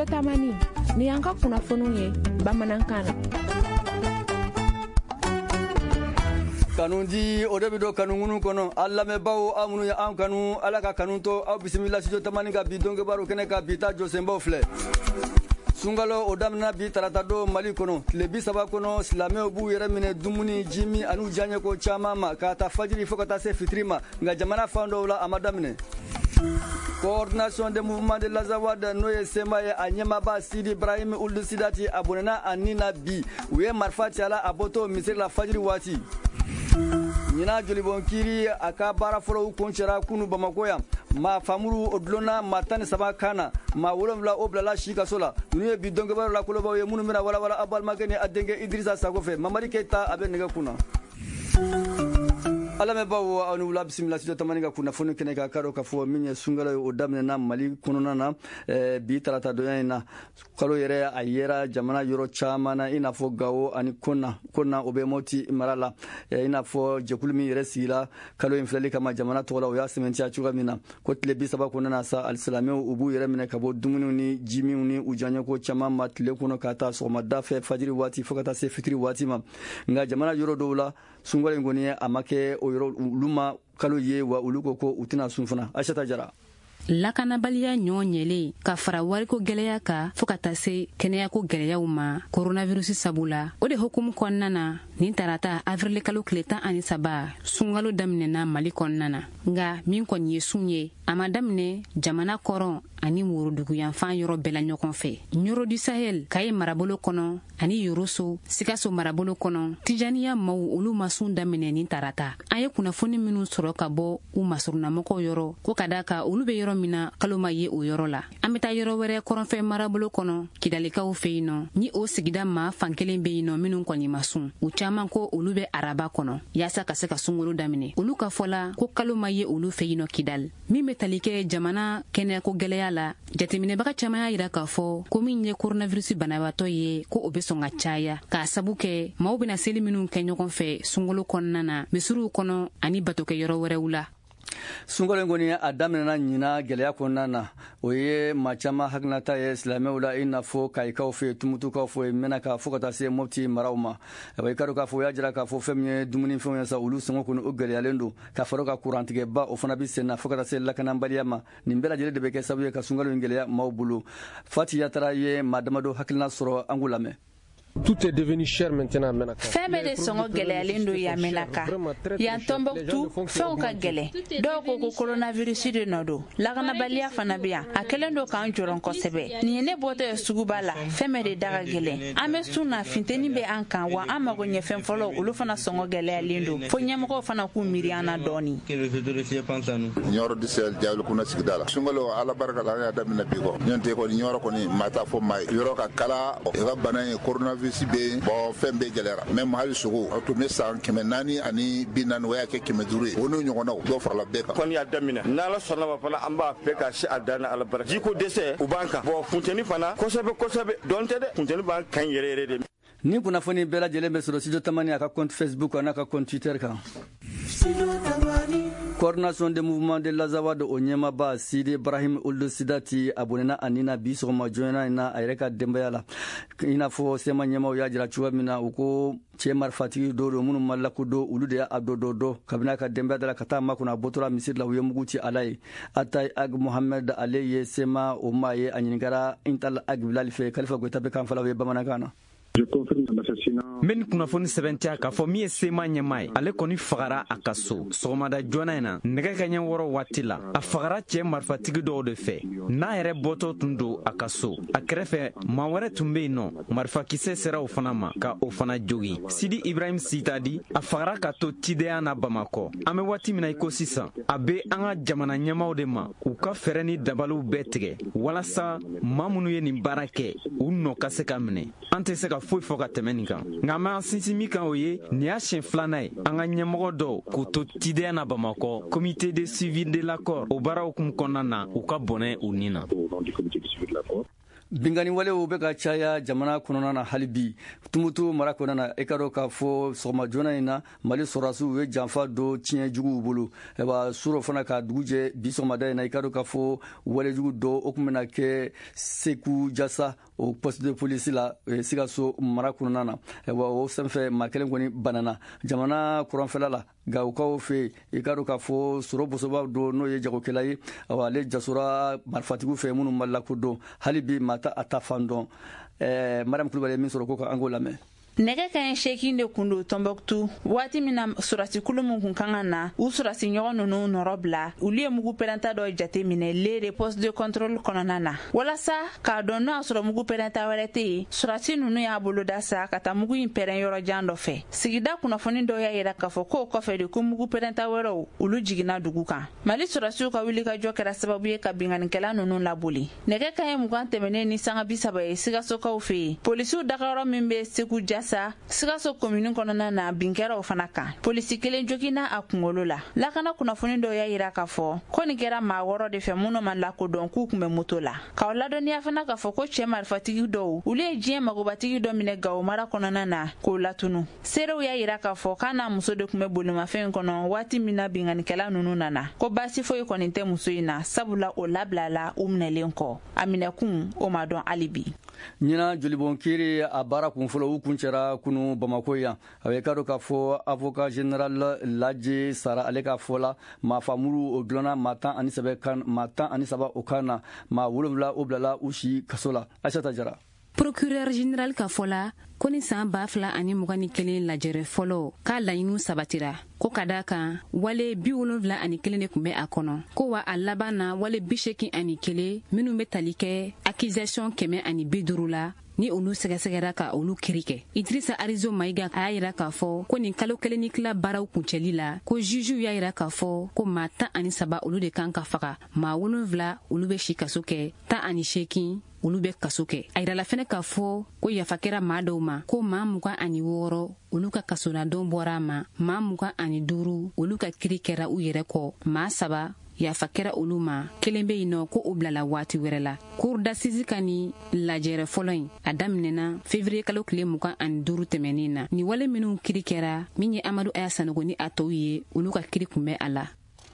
studio tamani ni yanka kunnafoniw ye bamanankan na. Kanundi odebido kanungunu kono alla me bawo amunu ya am kanu ala ka kanunto au bismillah studio tamani ka bidonge baro kene ka bita josembo fle sungalo odamna bi tarata do mali kono le bi saba kono silame bu yere mine dumuni jimi anu janye ko chama ma ka ta fajiri fokata se fitrima nga jamana fando la amadamne. Coordination des mouvements de l'Azawad Noye Semaye Anyema Ba Sidi Ibrahim Ould Sidati Abonena Anina Bi Ouye Marfati Ala Aboto Misir la Fajri Wati Nina Jolibonkiri aka bara folo konchera kunu Bamakoya ma famuru odlona matane sabakana ma wolomla oblala shika sola nuye bidonge baro la koloba ye munu mina wala abal magene adenge Idrissa Sagofe Mamadi Keita abe nega kuna ala me bawo anu la bismillah studio tamaniga kuna fonu kene ka karo ka fo minye sungala o damne na mali kununa na bi tarata do yana kalo yere ayera jamana yoro chama na ina fo gawo ani konna obe moti marala ina fo jekulmi yere sila kalo inflali kama jamana tola o ya sementi a chuga mina ko tle bi saba kunana sa alislami ubu yere mine kabo dumunu ni jimi ni ujanya ko chama matle kuno kata so madda fe fajiri wati fokata se fitri wati ma nga jamana yoro dola sungala ngoni amake oyoro luma kalo ye wa uluko ko utina sunfana ashata jara lakanabaliya ɲɔɲɛlen ka fara wariko gwɛlɛya ka fɔɔ ka taa se kɛnɛyako gwɛlɛyaw ma coronavirus sabula o de hukumu kɔnɔna na nin tarata avril kalo tile 13 sunkalo daminɛna mali kɔnɔna na nga min kɔni ye sun ye a ma daminɛ jamana kɔrɔn ani woroduguyanfan yɔrɔ bɛɛ la ɲɔgɔn fɛ ɲoro du sahel kaye marabolo kɔnɔ ani yoroso sikaso marabolo kɔnɔ tijaniya maw olu ma sun daminɛ nin tarata an ye kunnafoni minnu sɔrɔ ka bɔ u masurunamɔgɔw yɔrɔ ko ka da ka olu be yɔrɔ mina kalo ma ye o yɔrɔ la an be taa yɔrɔ wɛrɛ kɔrɔnfɛ marabolo kɔnɔ kidalikaw fɛ yen nɔ ni o sigida ma fankelen be yen nɔ minnu kɔni ma sun u caaman ko olu be araba kɔnɔ yaasa ka se ka sunkalo daminɛ olu ka fɔla ko kalo ma ye olu fɛ yen nɔ kidal min be tali kɛ jamana kɛnɛyako gwɛlɛya la jateminɛbaga caaman y'a yira k'a fɔ ko min ye coronavirus banabatɔ ye ko o be sɔn ka caya k'a sabu kɛ maaw bena seli minnu kɛ ɲɔgɔn fɛ sunkalo kɔnɔna na misiruw kɔnɔ ani batokɛ yɔrɔ wɛrɛw la sungalo ngoni a daminɛna ɲina gwɛlɛya kɔnɔna na o ye maa caman hakilinata ye silamɛw la i n'a fɔ kayikaw fɛ tumutukaw fɛ mɛna ka fɔ ka taa se mɔpti maraw ma i ka dɔn k'a fɔ o y'a jira k'a fɔ fɛn min ye dumunifɛnw ye sa olu sɔngɔ kɔni o gwɛlɛyalen don ka fara ka kurantigɛba o fana bi sen na fɔ ka taa se lakanabaliya ma nin bɛɛ lajɛlen de bɛ kɛ sababu ye ka sunkalo in gwɛlɛya maaw bolo Fati Yatara ye maa damadɔ hakilina sɔrɔ an k'u lamɛn. Tout est devenu cher maintenant Menaka. Fɛn bɛɛ de sɔngɔ gwɛlɛyalen don yan Menaka. Yan Tombouctou fɛnw ka gwɛlɛ. Dɔw ko coronavirus de nɔ don. Lakanabaliya fana bɛ yan. A kɛlen don k'an jɔrɔ kosɛbɛ. Nin ye ne bɔtɔ ye suguba la. Fɛn bɛɛ de da ka gɛlɛn. An bɛ sun na funteni bɛ an kan wa an mago ɲɛ fɛn fɔlɔ olu fana sɔngɔ gwɛlɛyalen don. Fo ɲɛmɔgɔw fana k'u miiri an na dɔɔni. Ɲɔrɔ di sel jaabi kuna sigida la. Sunkalo ala barika la an y'a daminɛ bi kɔ. Ɲɔn tɛ kɔni ɲɔrɔ kɔni maa t'a fɔ maa ye. Yɔrɔ ka kala o ka bana ye coronavirus be bon fɛn bɛɛ gɛlɛyara même hali sogo a tun bɛ san 440 ani 40 o y'a kɛ 500 ye o n'o ɲɔgɔnnaw dɔ farala bɛɛ kan. Kɔni y'a daminɛ n'ala sɔnna ma fana an b'a fɛ ka se a dan na ala barika jiko dɛsɛ u b'an kan bon funteni fana kosɛbɛ dɔn tɛ dɛ funteni b'an kan yɛrɛ de. Ni kunnafoni bɛɛ lajɛlen bɛ sɔrɔ studio tamani a ka compte Facebook n'a ka compte Twitter kan. Coordination des mouvements de l'Azawad o ɲɛmaaba Sidi Ibrahim Ould Sidati abonena Anina bi sɔgɔma joona in na a yɛrɛ ka denbaya la i n'a fɔ sema ɲɛmaw y'a jira cogoya min na u ko cɛ marifatigi dɔw don minnu ma lakodɔn olu de y'a dɔ kabini a ka denbaya da la ka taa makɔnɔ a bɔtɔla misiri la u ye mugu ci ala ye Atayi Ag Mohamed ale ye sema o maa ye a ɲininkara Intal Ag Bilali fɛ Kalifa Goyita bɛ kan fɔla u ye bamanankan na. Min kunnafoni sɛbɛntiya k'a fɔ min ye sema ɲɛmaa ye ale kɔni fagara a ka so sɔgɔmada joona in na nɛgɛ ka ɲɛ 6 waati la a fagara cɛ marifatigi dɔw de fɛ n'a yɛrɛ bɔtɔ tun don a ka so a kɛrɛfɛ maa wɛrɛ tun be yen nɔ marifakisɛ sera o fana ma ka o fana jogi Sidi Ibrahim Sitadi a fagara ka to Tideya na Bamakɔ an bɛ waati min na i ko sisan a be an ka jamana ɲɛmaw de ma u ka fɛɛrɛ ni dabaliw bɛɛ tigɛ walasa maa minnu ye nin baara kɛ u nɔ ka se ka minɛ an tɛ se ka foyi fɔ ka tɛmɛ nin kan nka ma sinsin min kan o ye nin y'a siɲɛ 2nan ye an ka ɲɛmɔgɔ dɔw k'u to Tideya na Bamakɔ comité de suivi de l'accord o baara hukumu kɔnɔna na u ka bɔnɛ u nin na. bingani walew be ka caya jamana kɔnɔna na hali bi tumutu mara kɔnɔna na i ka dɔn k'a fɔ sɔgɔma joona in na mali sɔrɔdasiw ye janfa do tiɲɛ juguw bolo eba suro fana ka dugu jɛ bi sɔgɔmada in na i ka dɔn k'a fɔ walejugu dɔ o tun bɛna kɛ seku jasa o poste de police la Sikaso mara kɔnɔna na eba o senfɛ maa kelen kɔni banana jamana kuranfɛla la gawukaw fɛ i ka dɔn k'a fɔ sɔrɔ bosoba dɔ n'o ye jagokɛla ye ale jasora marifatigiw fɛ minnu ma lakodɔn hali bi a ta fan dɔn madame Kulibali min sɔrɔ ko ka an k'o lamɛn. Nɛgɛ kaɲɛ 8 de kun do Tombouctou waati min na surasi kulu mun kun kan ka na u surasi ɲɔgɔn ninnu nɔrɔ bila olu ye mugu pɛrɛnta dɔ jate minɛ le de poste de contrôle kɔnɔna na walasa k'a dɔn n'o y'a sɔrɔ mugu pɛrɛnta wɛrɛ tɛ yen surasi ninnu y'a bolo da sa ka taa mugu in pɛrɛn yɔrɔ jan dɔ fɛ sigida kunnafoni dɔ y'a yira k'a fɔ k'o kɔfɛ de ko mugu pɛrɛnta wɛrɛw olu jiginna dugu kan Mali surasiw ka wulikajɔ kɛra sababu ye ka binganikɛla ninnu laboli nɛgɛ kaɲɛ 20 tɛmɛnen ni sanga 30 ye Sikasokaw fɛ yen polisiw dagayɔrɔ min bɛ Seku Jasa Sikaso commune kɔnɔna na binkɛraw fana kan polisi kelen jogina a kunkolo la lakana kunnafoni dɔ y'a yira k'a fɔ ko nin kɛra maa 6 de fɛ minnu ma lakodɔn k'u kun bɛ moto la k'aw ladɔnniya fana k'a fɔ ko cɛ marifatigi dɔw olu ye diɲɛ magobatigi dɔ minɛ Gawo mara kɔnɔna na k'o latunu seerew y'a yira k'a fɔ k'a n'a muso de kun bɛ bolimafɛn kɔnɔ waati min na binganikɛla ninnu nana ko baasi foyi kɔni tɛ muso in na sabula o labilala u minɛlen kɔ a minɛkun o ma dɔn hali bi ɲina jolibon kiri a baara kunfɔlɔ u kuncɛra kunu Bamako yan a bɛ ka dɔn k'a fɔ avocat général Laji Sara ale ka fɔ la maa famuru o dilana maa 13 o kan na maa 7 o bilala u si kaso la Aisata Jara. Procureur général ka fɔ la ko ni san 2021 lajɛrɛ fɔlɔ k'a laɲiniw sabatira ko ka da kan wale 71 de kun bɛ a kɔnɔ ko wa a laban na wale 81 minnu bɛ tali kɛ accusation 150 la ni olu sɛgɛsɛgɛra ka olu kiri kɛ Idrissa Arizo Maiga a y'a yira k'a fɔ ko nin kalo kelen ni tila baaraw kuncɛli la ko juju y'a yira k'a fɔ ko maa 13 olu de kan ka faga maa 7 olu bɛ si kaso kɛ 18 olu bɛ kaso kɛ a yirala fɛnɛ k'a fɔ ko yafa kɛra maa dɔw ma ko maa 26 olu ka kasoladon bɔra a ma maa 25 olu ka kiri kɛra u yɛrɛ kɔ maa 3 yafa kɛra olu ma kelen bɛ yen nɔ ko o bilala waati wɛrɛ la cour d'assises ka ni lajɛrɛ fɔlɔ in a daminɛna février kalo tile 25 tɛmɛnen na ni wale minnu kiri kɛra min ye Amadu Aya Sanogo ni a tɔw ye olu ka kiri kun bɛ a la.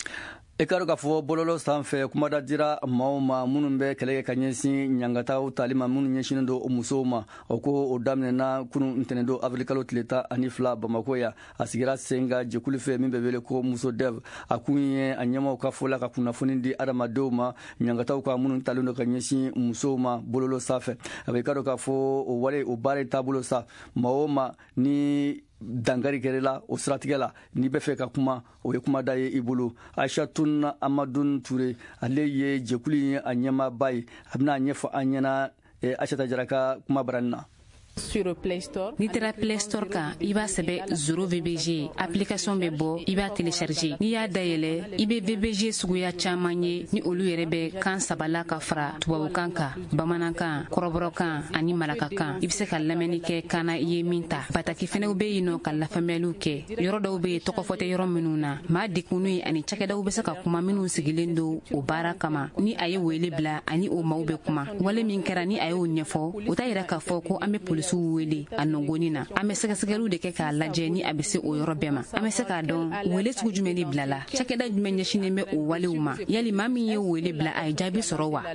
I ka dɔn k'a fɔ bɔlɔlɔ sanfɛ kumada dira maaw ma minnu bɛ kɛlɛ kɛ ka ɲɛsin ɲangataw tali ma minnu ɲɛsinnen don musow ma o ko o daminɛna kunu ntɛnɛn don avril kalo tile 12 Bamako yan a sigira sen ka jɛkulu fɛ min bɛ wele ko muso dev a kun ye a ɲɛmaw ka fɔ la ka kunnafoni di adamadenw ma ɲangataw ka minnu talen don ka ɲɛsin musow ma bɔlɔlɔ sanfɛ a bɛ i ka dɔn k'a fɔ o wale o baara taabolo sa maa o ma ni dangari kɛrɛla o siratigɛ la n'i bɛ fɛ ka kuma o ye kumada ye i bolo Aishatun Amadou Touré ale ye jɛkulu ye a ɲɛmaaba ye a bɛna ɲɛfɔ an ɲɛna Aisata Jara ka kuma barani na. Sur Play Store. N'i taara Play Store kan i b'a sɛbɛ 0 VBG application bɛ bɔ i b'a télécharger n'i y'a dayɛlɛ i bɛ VBG suguya caman ye ni olu yɛrɛ bɛ kan 3 la ka fara tubabukan kan bamanankan kɔrɔbɔrɔkan ani marakakan i bɛ se ka lamɛnni kɛ kana i ye min ta bataki fɛnɛw bɛ yen nɔ ka lafaamuyaliw kɛ yɔrɔ dɔw bɛ yen tɔgɔ fɔ tɛ yɔrɔ minnu na maa dekunnu ye ani cakɛdaw bɛ se ka kuma minnu sigilen don o baara kama ni a ye wele bila ani o maaw bɛ kuma wale min kɛra ni a y'o ɲɛfɔ o t'a yira k'a fɔ ko an bɛ polisiw wele a nɔgɔni na an bɛ sɛgɛsɛgɛliw de kɛ k'a lajɛ ni a bɛ se o yɔrɔ bɛɛ ma an bɛ se k'a dɔn wele sugu jumɛn de bilala cakɛda jumɛn ɲɛsinnen bɛ o walew ma yali maa min ye wele bila a ye jaabi sɔrɔ wa.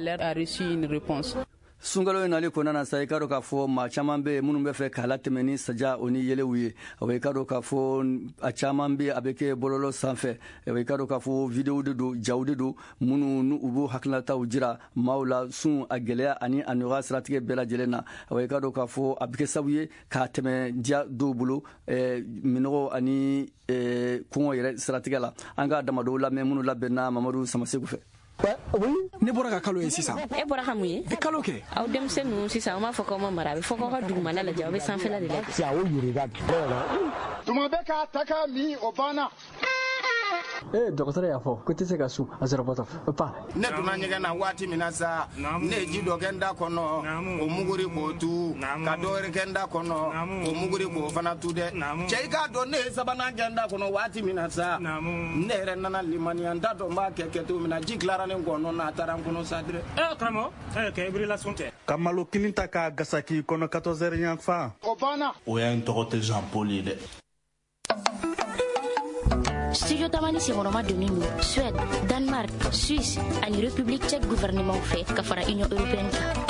Sunkalo in nali kɔnɔna na sa i ka dɔn k'a fɔ maa caman bɛ minnu bɛ fɛ k'a latɛmɛ ni saja o ni yelew ye i ka dɔn k'a fɔ a caman bɛ a bɛ kɛ bɔlɔlɔ sanfɛ i ka dɔn k'a fɔ videow de don jaw de don minnu n'u b'u hakilinataw jira maaw la sun a gɛlɛya ani a nɔgɔya siratigɛ bɛɛ lajɛlen na i ka dɔn k'a fɔ a bɛ kɛ sababu ye k'a tɛmɛ diya dɔw bolo minɔgɔ ani kɔngɔ yɛrɛ siratigɛ la an ka damadɔw lamɛn minnu labɛnna Mamadu Samasegu fɛ. Ne bɔra ka kalo ye sisan. E bɔra ka mun ye? E kalo kɛ. Aw denmisɛn ninnu sisan, aw m'a fɔ k'aw ma mara, a bɛ fɔ k'aw ka dugumana lajɛ, aw bɛ sanfɛla de lajɛ. Si awo yiri da. Tuma bɛ k'a ta k'a min o banna. dɔgɔtɔrɔ y'a fɔ ko tɛ se ka su a sɔrɔ bɔtɔ pa ne donna ɲɛgɛn na waati min na sa ne ye ji dɔ kɛ n da kɔnɔ o muguri k'o tu ka dɔwɛrɛ kɛ n da kɔnɔ o muguri k'o fana tu dɛ cɛ i k'a dɔn ne ye sabanan kɛ n da kɔnɔ waati min na sa ne yɛrɛ nana limaniya n t'a dɔn n b'a kɛ kɛcogo min na ji tilara ne kɔnɔ n'a taara n kɔnɔ sa dirɛ karamɔgɔ kɛ relation tɛ ka malo kelen ta k'a gasaki kɔnɔ 14 heures yan fa o banna o y'an tɔgɔ tɛ Jean Paul ye dɛ. Studio Tamani Singoroma donin don Suède, Danemark, Suisse ani République tchèque gouvernement fɛ ka fara Union européenne kan.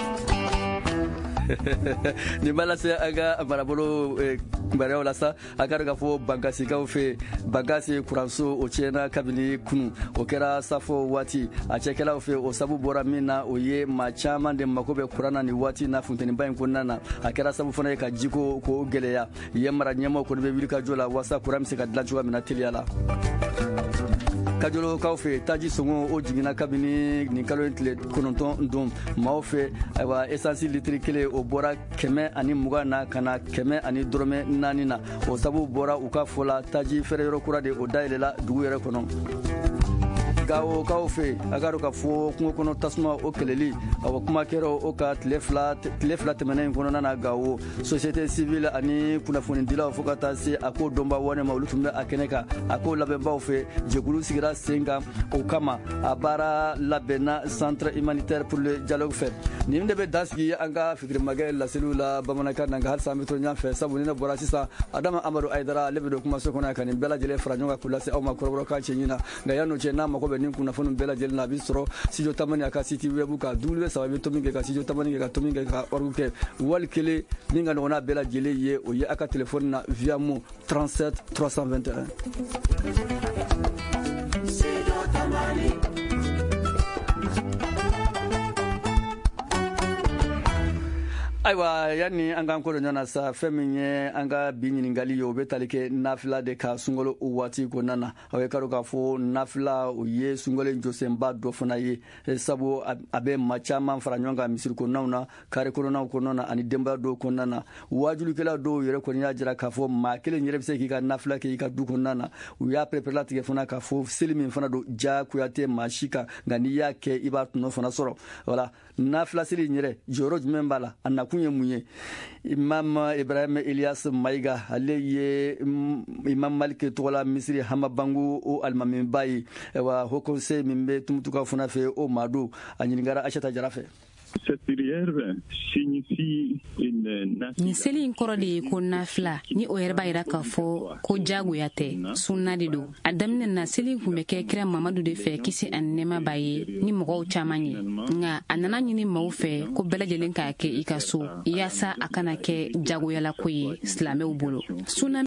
Ni bala se aga barabolo barew la sa aga ga fo bankasi ka fe bagasi kuranso o chena kabili kunu o kera safo wati a chekela fe o sabu bora mina o ye ma chama de makobe kurana ni wati na funteni bayin kunana a kera sabu fana ka jiko ko geleya ye mara nyama ko be wilika jola wasa kuram se ka dlanchuwa mina teliala kajolo kawfe taji songo o jigina kabini ni kalo tle kononton dum mawfe wa essence litre kele o bora keme ani mugana kana keme ani drome nanina o sabu bora uka fola taji fere yoro kura de o dailela dugu yere kono gawo kawfe agaro ka fo kungo kono tasma o keleli awa kuma kero o ka tlefla temenen kono nana gawo société civile ani kunafoni dila fo ka tase ako domba wone mawlutumbe akeneka ako labemba fe jegulu sigira senga o kama abara labena centre humanitaire pour le dialogue fait nimde be dasgi anga fikri magal la cellule bamanaka nanga har samitro nya fe sabunina borasisa adama amadu aidara lebedo kuma so kona kan bela jele franjonga kulase au makorobro ka chenyina ngayano chena mako ni kuna fonu bela jeli na bisoro Studio Tamani aka siti webu ka dulwe sababu tominge ka Studio Tamani ka tominge ka orguke wal kele ninga nona bela jeli ye o ye aka telefone na via mo 37 321 Studio Tamani aiwa yani anga ko nyana sa feminye anga binyiningali yo betalike nafila de ka sungolo uwati ko nana awe karo ka fo nafila o ye sungolo njosemba do fona ye sabo abe machama faranyonga misir ko nauna kare ko na ko nana ani demba do ko nana wajulu kala do yere ko nya jira ka fo ma kele nyere bise ki ka nafila ki ka du ko nana u ya prepare ke fona ka fo selimi fona do ja ku yate mashika ngani yake ibatu no fona soro wala nafila sili nyere joro membala anna kunye munye Imam Ibrahim Elias Maiga ale ye Imam Malik Tola Misri Hamabangu o almamin bayi wa hokonse mimbe tumutuka funa fe o madu anyingara achata jarafe Cette prière signifie une ni seli nkoro de ko nafla ni o yerba ira ka fo ko jago yate sunna de do adamne na seli kumbe ke kira mamadu de fe kisi annema baye ni mogo chamanye nga anana nyini mawfe ko belajelen ka ke ikaso yasa akana ke jago yala ko yi islame ubulu sunna